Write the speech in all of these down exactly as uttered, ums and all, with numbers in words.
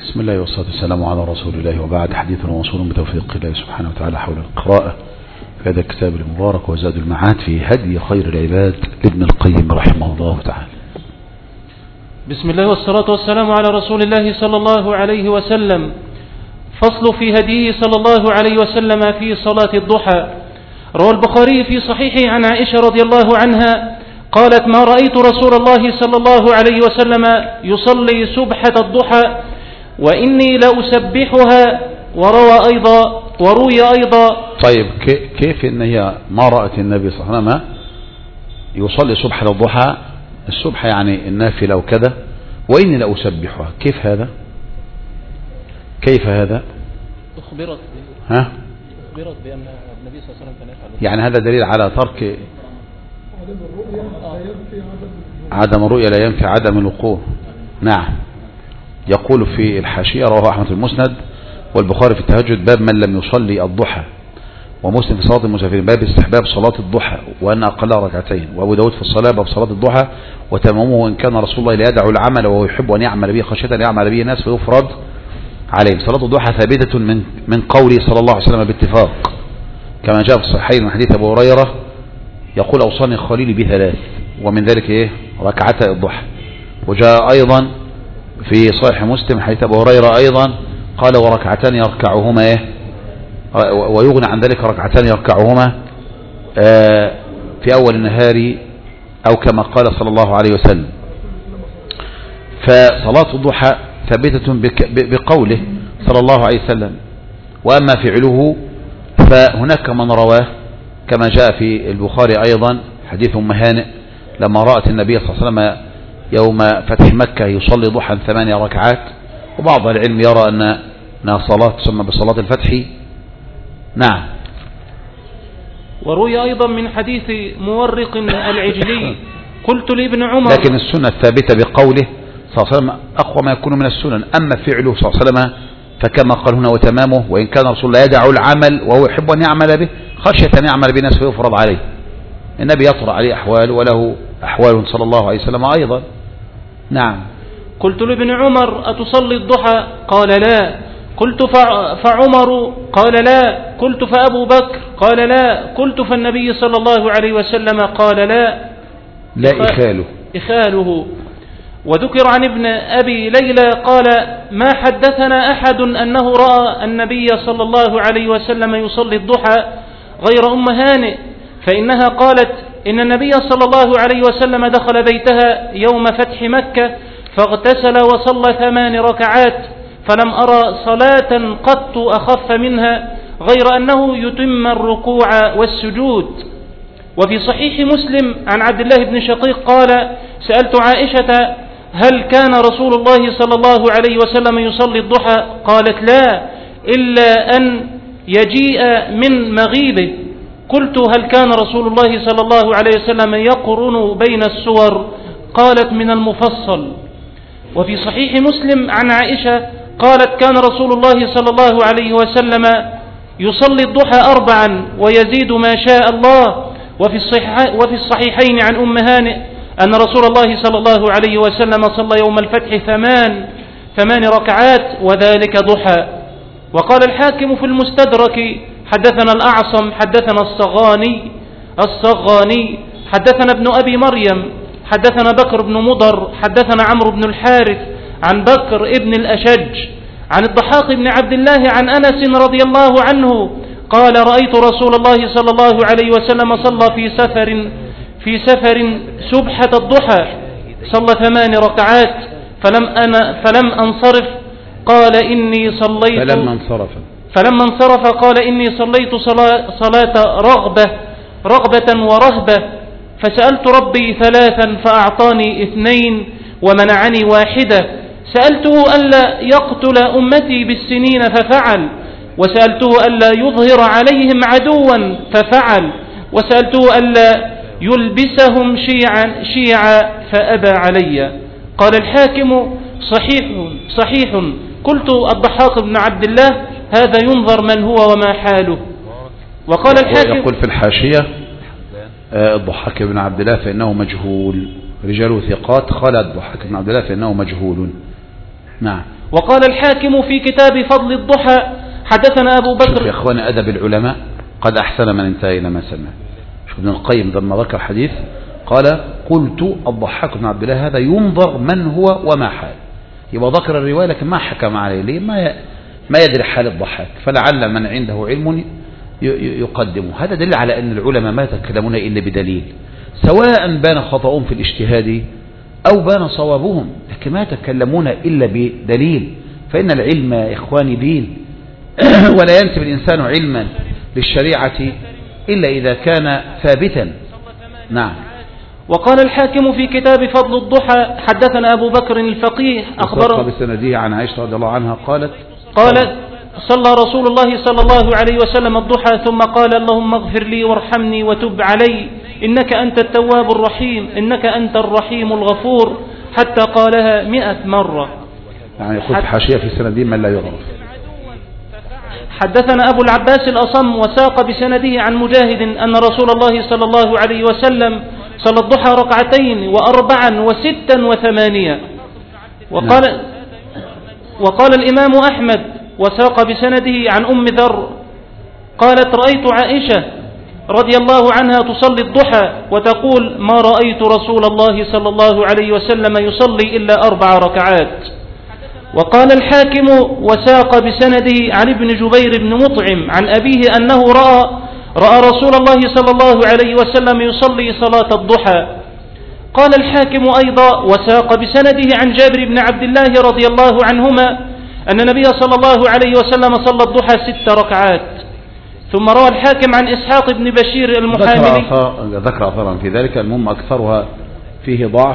بسم الله والصلاة والسلام على رسول الله، وبعد. حديث وصول بتوفيق الله سبحانه وتعالى حول القراءة في هذا الكتاب المبارك وزاد المعاد في هدي خير العباد لابن القيم رحمه الله تعالى. بسم الله والصلاة والسلام على رسول الله صلى الله عليه وسلم. فصل في هديه صلى الله عليه وسلم في صلاة الضحى. روى البخاري في صحيحه عن عائشة رضي الله عنها قالت: ما رأيت رسول الله صلى الله عليه وسلم يصلي سبحة الضحى وإني لأسبحها. وروى أيضا وروي أيضا. طيب كيف إن هي ما رأت النبي صلى الله عليه وسلم يصلي سبحة الضحى؟ السبحة يعني النافلة وكذا، وإني لأسبحها. كيف هذا؟ كيف هذا؟ أخبرت ها؟ أخبرت بأن النبي صلى الله عليه وسلم كان يفعل. يعني هذا دليل على ترك عدم الرؤية لا ينفي عدم الوقوع. نعم. يقول في الحاشية: رواه أحمد المسند والبخاري في التهجد باب من لم يصلي الضحى، ومسلم في صلاة المسافرين باب استحباب صلاة الضحى وأن أقلها ركعتين، وأبو داود في الصلاة باب صلاة الضحى وتمامه إن كان رسول الله لا يدعو العمل وهو يحب أن يعمل به خشية أن يعمل به الناس فيفرض عليهم. صلاة الضحى ثابتة من من قوله صلى الله عليه وسلم باتفاق، كما جاء في الصحيحين من حديث أبو هريرة يقول: أوصاني خليلي بثلاث، ومن ذلك إيه؟ ركعتا الضحى. وجاء أيضا في صحيح مسلم حديث أبو هريرة أيضا قال: وركعتان يركعهما إيه؟ ويغنى عن ذلك ركعتان يركعهما في أول النهار، أو كما قال صلى الله عليه وسلم. فصلاة الضحى ثابتة بقوله صلى الله عليه وسلم. وأما فعله فهناك من رواه كما جاء في البخاري أيضا حديث أم هانئ لما رأت النبي صلى الله عليه وسلم يوم فتح مكة يصلي ضحى ثمانية ركعات، وبعض العلم يرى أنها صلاة تسمى بصلاة الفتح. نعم. وروي أيضا من حديث مورق العجلي قلت لابن عمر. لكن السنة الثابتة بقوله صلى الله عليه وسلم أقوى ما يكون من السنن. أما فعله صلى الله عليه وسلم فكما قال هنا: وتمامه وإن كان رسول الله يدعو العمل وهو يحب أن يعمل به خشية أن يعمل بناس فيفرض عليه. النبي يطرأ عليه أحوال وله أحوال صلى الله عليه وسلم أيضا. نعم. قلت لابن عمر: أتصلي الضحى؟ قال: لا. قلت فعمر؟ قال: لا. قلت فأبو بكر؟ قال: لا. قلت فالنبي صلى الله عليه وسلم؟ قال: لا. لا إخاله إخاله. وذكر عن ابن أبي ليلى قال: ما حدثنا أحد أنه رأى النبي صلى الله عليه وسلم يصلي الضحى غير أم هانئ، فإنها قالت: إن النبي صلى الله عليه وسلم دخل بيتها يوم فتح مكة فاغتسل وصلى ثمان ركعات، فلم أرى صلاة قط أخف منها غير أنه يتم الركوع والسجود. وفي صحيح مسلم عن عبد الله بن شقيق قال: سألت عائشة: هل كان رسول الله صلى الله عليه وسلم يصلي الضحى؟ قالت: لا، إلا أن يجيء من مغيبه. قلت: هل كان رسول الله صلى الله عليه وسلم يقرن بين السور؟ قالت: من المفصل. وفي صحيح مسلم عن عائشة قالت: كان رسول الله صلى الله عليه وسلم يصلي الضحى أربعا ويزيد ما شاء الله. وفي وفي الصحيحين عن أم هانئ أن رسول الله صلى الله عليه وسلم صلى يوم الفتح ثمان ثمان ركعات وذلك ضحى. وقال الحاكم في المستدرك: حدثنا الأعصم حدثنا الصغاني الصغاني حدثنا ابن أبي مريم حدثنا بكر بن مضر حدثنا عمرو بن الحارث عن بكر ابن الأشج عن الضحاك بن عبد الله عن أنس رضي الله عنه قال: رأيت رسول الله صلى الله عليه وسلم صلى في سفر في سفر سبحة الضحى، صلى ثمان ركعات فلم أنا فلم أنصرف قال: إني صليت فلما انصرف فلما انصرف قال: إني صليت صلاة, صلاة رغبة رغبة ورهبة، فسألت ربي ثلاثا فأعطاني اثنين ومنعني واحدة. سألته ألا يقتل أمتي بالسنين ففعل، وسألته ألا يظهر عليهم عدوا ففعل، وسألته ألا يلبسهم شيعا, شيعا فأبى علي. قال الحاكم: صحيح صحيح. قلت: الضحاك بن عبد الله هذا ينظر من هو وما حاله. وقال الحاكم يقول في الحاشية: الضحاك بن عبد الله فإنه مجهول، رجاله ثقات، قال الضحاك بن عبد الله فإنه مجهول. نعم. وقال الحاكم في كتاب فضل الضحى حدثنا أبو بكر. شوف يا أخواني أدب العلماء قد أحسن من انتهى إلى ما سمع. شوف ابن القيم لما ذكر حديث قال قلت الضحاك بن عبد الله هذا ينظر من هو وما حال. يبقى ذكر الرواية لكن ما حكم عليه ليه؟ ما ما يدري حال الضحاك، فلعل من عنده علم يقدمه. هذا دليل على أن العلماء ما يتكلمون إلا بدليل، سواء بان خطأهم في الاجتهاد أو بان صوابهم، لكن ما يتكلمون إلا بدليل. فإن العلم يا إخواني دين، ولا ينسب الإنسان علما للشريعة إلا إذا كان ثابتا. نعم. وقال الحاكم في كتاب فضل الضحى حدثنا أبو بكر الفقيه أخبره بسنده عن عائشة رضي الله عنها قالت قالت صلى رسول الله صلى الله عليه وسلم الضحى ثم قال اللهم اغفر لي وارحمني وتب علي إنك أنت التواب الرحيم إنك أنت الرحيم الغفور حتى قالها مئة مرة. يعني يقول في حاشية في سنده من لا يعرف. حدثنا أبو العباس الأصم وساق بسنده عن مجاهد أن رسول الله صلى الله عليه وسلم صلى الضحى ركعتين وأربعا وستا وثمانية. وقال, وقال الإمام أحمد وساق بسنده عن أم ذر قالت رأيت عائشة رضي الله عنها تصلي الضحى وتقول ما رأيت رسول الله صلى الله عليه وسلم يصلي إلا أربع ركعات. وقال الحاكم وساق بسنده عن ابن جبير بن مطعم عن أبيه أنه رأى رأى رسول الله صلى الله عليه وسلم يصلي صلاة الضحى. قال الحاكم أيضا وساق بسنده عن جابر بن عبد الله رضي الله عنهما أن النبي صلى الله عليه وسلم صلى الضحى ست ركعات. ثم روى الحاكم عن إسحاق بن بشير المحاملي ذكر أثرا في ذلك، المهم أكثرها فيه ضعف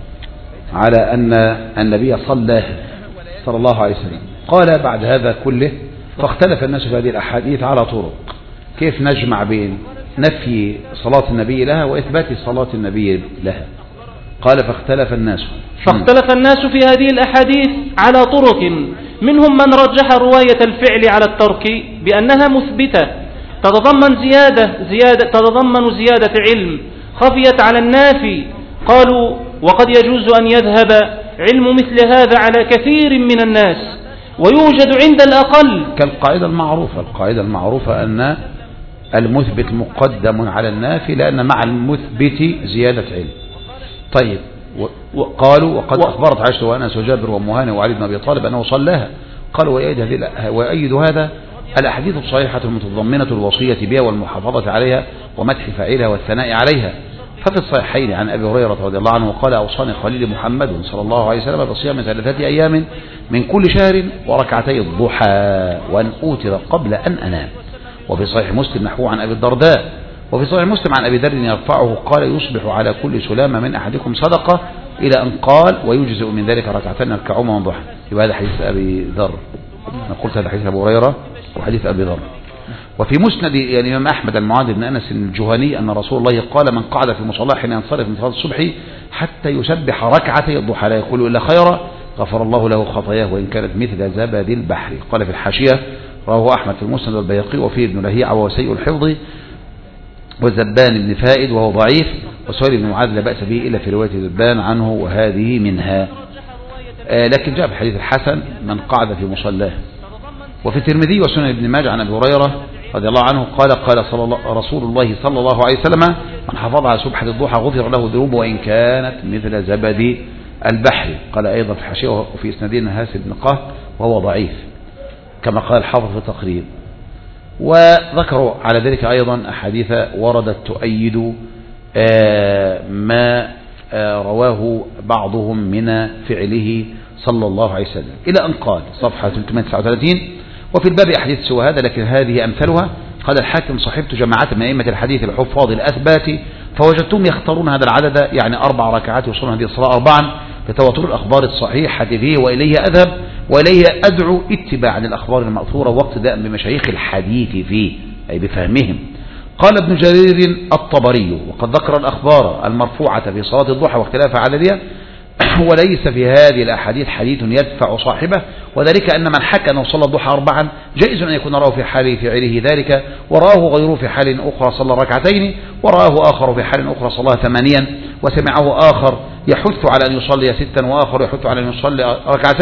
على أن النبي صلى صلى الله عليه وسلم. قال بعد هذا كله فاختلف الناس في هذه الأحاديث على طرق، كيف نجمع بين نفي صلاة النبي لها وإثبات صلاة النبي لها. قال فاختلف الناس فاختلف الناس في هذه الأحاديث على طرق، منهم من رجح رواية الفعل على الترك بأنها مثبتة تتضمن زيادة, زيادة تتضمن زيادة علم خفيت على النافي. قالوا وقد يجوز أن يذهب علم مثل هذا على كثير من الناس ويوجد عند الأقل كالقاعدة المعروفة. القاعدة المعروفة أن المثبت مقدم على النافي لأن مع المثبت زيادة علم. طيب وقالوا وقد و... أخبرت عائشة وأنس وجابر ومهاني وعلي بن أبي طالب أنه صلاها. قالوا ويؤيد هذا الأحاديث الصحيحة المتضمنة الوصية بها والمحافظة عليها ومدح فاعلها والثناء عليها. ففي الصحيحين عن أبي هريرة رضي الله عنه قال أوصاني خليل محمد صلى الله عليه وسلم بصيام ثلاثة أيام من كل شهر وركعتي الضحى وأن أوتر قبل أن أنام. وفي صحيح مسلم نحوه عن أبي الدرداء. وفي صحيح مسلم عن أبي ذر يرفعه قال يصبح على كل سلامة من أحدكم صدقة إلى أن قال ويجزئ من ذلك ركعتين يركعهما من ضحى. يبقى هذا حديث أبي ذر. أنا قلت هذا حديث أبو هريرة وحديث أبي ذر. وفي مسند يعني الإمام أحمد المعاذ بن أنس الجهني أن رسول الله قال من قعد في مصلاه حين ينصرف من صلاة الصبح حتى يسبح ركعتي الضحى لا يقول إلا خيرا غفر الله له خطاياه وإن كانت مثل زبد البحر. قال في الحاشية رواه أحمد في المسند والبيهقي وفيه ابن لهيعة وسيء الحفظ وزبان بن فائد وهو ضعيف وسهيل بن معاذ لا بأس به إلا في رواية زبان عنه وهذه منها. آه لكن جاء في الحديث الحسن من قعد في مصلاه. وفي الترمذي وسنن ابن ماجه عن أبي هريرة رضي الله عنه قال قال صلى الله رسول الله صلى الله عليه وسلم من حافظ على سبحة الضحى غفر له ذنوبه وإن كانت مثل زبد البحر. قال أيضا في الحاشية وفي إسنادنا هاسل بن قهط وهو ضعيف كما قال الحافظ في التقريب. وذكروا على ذلك أيضا أحاديث وردت تؤيد ما رواه بعضهم من فعله صلى الله عليه وسلم إلى أن قال صفحة ثلاثمائة وتسعة وثلاثين وفي الباب أحاديث سوى هذا لكن هذه أمثلها. قال الحاكم صحبت جماعات من أئمة الحديث الحفاظ الأثبات فوجدتهم يختارون هذا العدد يعني أربع ركعات يوصلون هذه الصلاة أربعا لتواتر الأخبار الصحيحة فيه وإليه أذهب وإليه أدعو اتباعا للأخبار المأثورة واقتداء بمشايخ الحديث فيه أي بفهمهم. قال ابن جرير الطبري وقد ذكر الأخبار المرفوعة في صلاة الضحى واختلافها عددها وليس في هذه الأحاديث حديث يدفع صاحبه وذلك أن من حكى أنه صلى الضحى أربعا جائز أن يكون راه في حال فعله ذلك وراه غيره في حال أخرى صلى ركعتين وراه آخر في حال أخرى صلى ثمانيا وسمعه آخر يحث على أن يصلي ستا وآخر يحث على أن يصلي ركعتين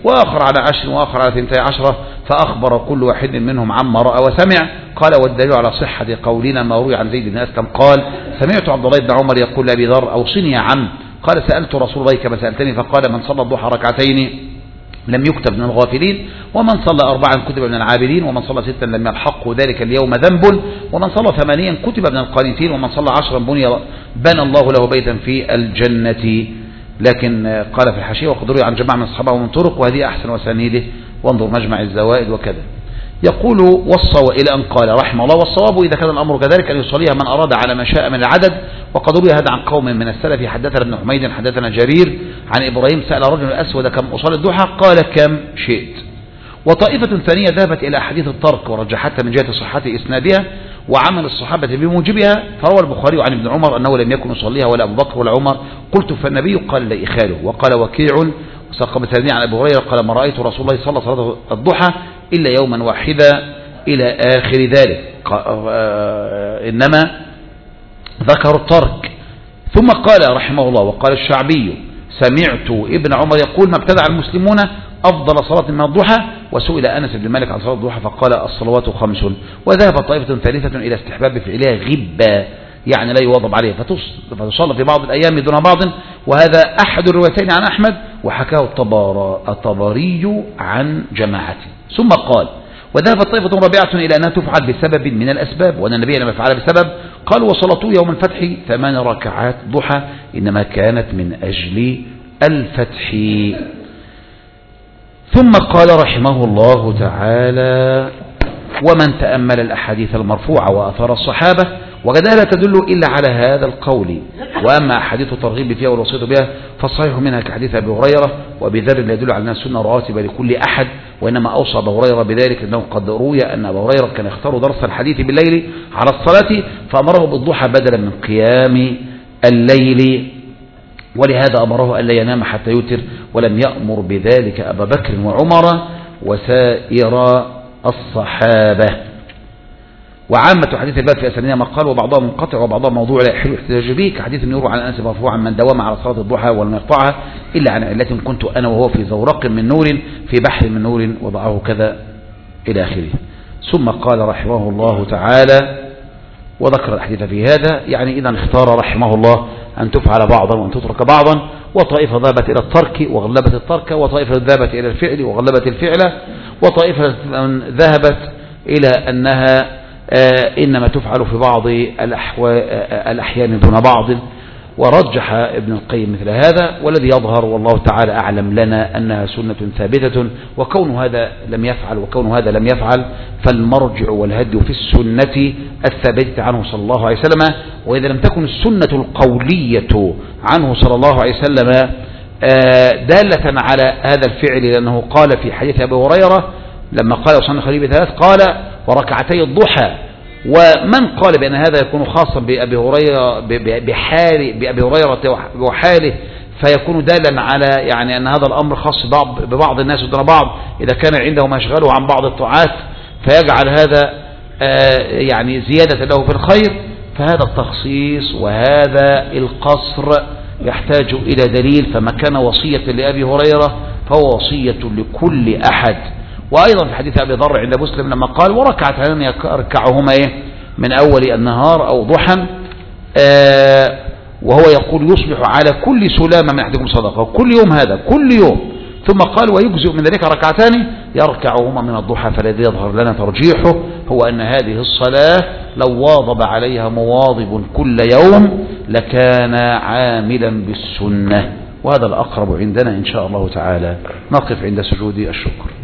وآخر على عشر وآخر على ثنتي عشرة، فأخبر كل واحد منهم عما رأى وسمع. قال والدليل على صحة قولنا ما روي عن زيد بن أسلم قال سمعت عبد الله بن عمر يقول لأبي ذر أوصني يا عم، قال سألت رسول الله كما سألتني فقال من صلى الضحى ركعتين لم يكتب من الغافلين، ومن صلى أربعا كتب من العابدين، ومن صلى ستا لم يلحقه ذلك اليوم ذنب، ومن صلى ثمانيا كتب من القانتين، ومن صلى عشرا بني بنى الله له بيتا في الجنة. لكن قال في الحاشية وقد روي عن جماعة من الصحابة ومن طرق، وهذه أحسن وسانيده، وانظر مجمع الزوائد وكذا. يقول وصى إلى أن قال رحمه الله والصواب إذا كان الأمر كذلك أن يصليها من أراد على ما شاء من العدد. وقد روي هذا عن قوم من السلف. حدثنا ابن حميد حدثنا جرير عن إبراهيم سأل رجل الأسود كم أصلي الضحى قال كم شئت. وطائفة ثانية ذهبت إلى حديث الترك ورجحتها من جهة صحة إسنادها وعمل الصحابة بموجبها. فروى البخاري عن ابن عمر أنه لم يكن يصليها ولا أبو بكر ولا عمر. قلت فالنبي قال لا إخاله. وقال وكيع وساق ثانية عن أبي هريرة قال ما رأيت رسول الله صلى الله عليه وسلم الضحى إلا يوما واحدا إلى آخر ذلك. إنما ذكر الترك. ثم قال رحمه الله وقال الشعبي سمعت ابن عمر يقول ما ابتدع المسلمون أفضل صلاة من الضحى. وسئل أنس بن مالك عن صلاة الضحى فقال الصلوات خمس. وذهب طائفة ثالثة إلى استحباب فعلها غبا يعني لا يواظب عليها فتصلى في بعض الأيام دون بعض. وهذا أحد الروايتين عن أحمد وحكاه الطبري عن جماعته. ثم قال وذهبت طائفة رابعة إلى أنها تفعل بسبب من الأسباب وأن النبي لما فعل بسبب قالوا وصلاته يوم الفتح ثمان ركعات ضحى إنما كانت من أجل الفتح. ثم قال رحمه الله تعالى ومن تأمل الأحاديث المرفوعة وأثار الصحابة وجدها لا تدل إلا على هذا القول. وأما أحاديث الترغيب فيها والوصية بها فالصحيح منها كحديث أبي هريرة وأبي ذر لا يدل على أنها سنة راتبة لكل أحد وإنما أوصى أبو هريرة بذلك أنه قد روي أن أبو هريرة كان يختار درس الحديث بالليل على الصلاة فأمره بالضحى بدلا من قيام الليل ولهذا أمره أن لا ينام حتى يوتر ولم يأمر بذلك أبا بكر وعمر وسائر الصحابة. وعامة حديث الباب في أسانيدها ما قال وبعضها منقطع وبعضها موضوع لا يحل الاحتجاج به كحديث يروى عن أنس مرفوعا من دوام على صلاة الضحى ولم يقطعها إلا عن علة كنت أنا وهو في زورق من نور في بحر من نور وضعه كذا إلى آخره. ثم قال رحمه الله تعالى وذكر الحديث في هذا يعني إذا اختار رحمه الله أن تفعل بعضا وأن تترك بعضا. وطائفة ذهبت إلى الترك وغلبت الترك وطائفة ذهبت إلى الفعل وغلبت الفعل وطائفة ذهبت إلى أنها آه إنما تفعل في بعض آه الأحيان دون بعض. ورجح ابن القيم مثل هذا والذي يظهر والله تعالى أعلم لنا أنها سنة ثابتة وكون هذا لم يفعل وكون هذا لم يفعل فالمرجع والهدي في السنة الثابتة عنه صلى الله عليه وسلم. وإذا لم تكن السنة القولية عنه صلى الله عليه وسلم آه دالة على هذا الفعل لأنه قال في حديث أبي هريرة لما قال وصلنا خليل ثلاث قال وركعتي الضحى. ومن قال بأن هذا يكون خاصا بأبي هريرة بحال بأبي هريرة وحاله فيكون دالا على يعني أن هذا الأمر خاص ببعض الناس دون بعض إذا كان عنده ما يشغله عن بعض الطاعات فيجعل هذا يعني زيادة له في الخير. فهذا التخصيص وهذا القصر يحتاج إلى دليل. فما كان وصية لأبي هريرة فهو وصية لكل أحد. وأيضا في حديث أبي ذر عند مسلم لما قال وركعتان يركعهما إيه من أول النهار أو ضحى آه وهو يقول يصبح على كل سلامة من أحدكم صدقة كل يوم هذا كل يوم. ثم قال ويجزئ من ذلك ركعتان يركعهما من الضحى. فالذي يظهر لنا ترجيحه هو أن هذه الصلاة لو واظب عليها مواظب كل يوم لكان عاملا بالسنة. وهذا الأقرب عندنا إن شاء الله تعالى. نقف عند سجود الشكر.